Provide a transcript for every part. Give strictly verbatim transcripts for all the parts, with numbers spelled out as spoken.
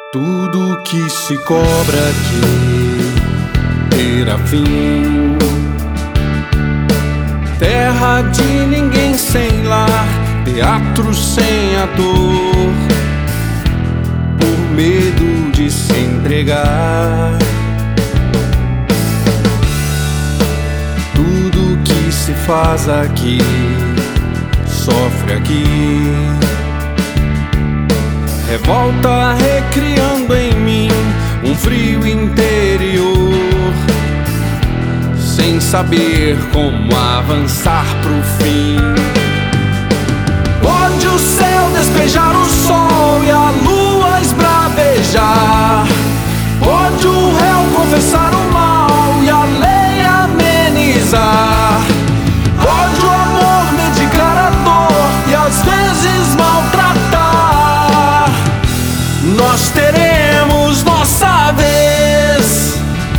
Tudo que se cobra aqui terá fim. Terra de ninguém sem lar, teatro sem ator, por medo de se entregar. Tudo que se faz aqui sofre aqui. Revolta recriando em mim um frio interior, sem saber como avançar pro fim. Pode o céu despejar o sol e a lua esbravejar. Pode o réu confessar o mal e a lei amenizar. Pode o amor medicar a dor e às vezes maltratar. Nós teremos nossa vez.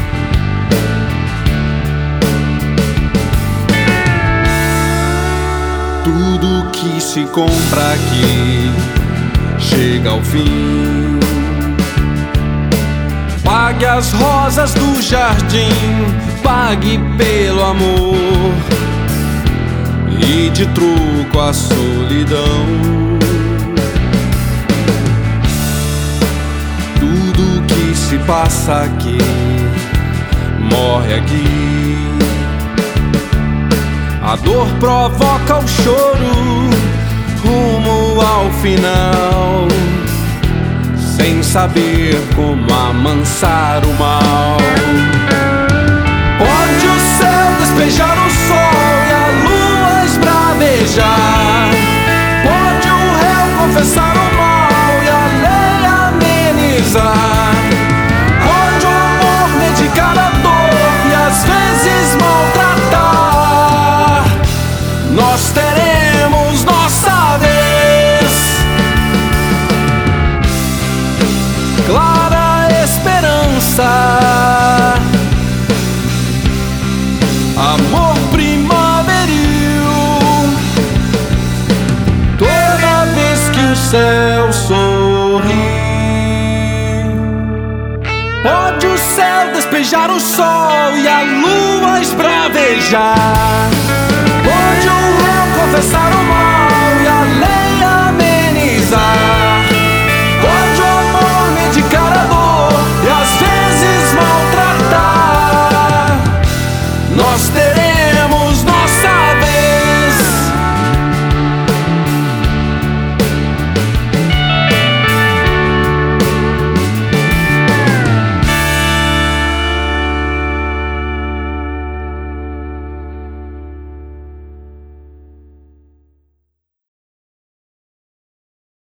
Tudo que se compra aqui chega ao fim. Pague as rosas do jardim, pague pelo amor e de troco a solidão. Tudo que se passa aqui morre aqui. A dor provoca o choro rumo ao final, sem saber como amansar o mal. Pode o céu despejar o sol e a lua esbravejar. Pode o réu confessar o mal e a lei amenizar. Pode o amor medicar a dor e às vezes maltratar. Nós teremos nossa vez. Clara esperança, amor primaveril. Toda vez que o céu sorri, pode o céu despejar o sol e a lua esbravejar. Pode o réu confessar o mal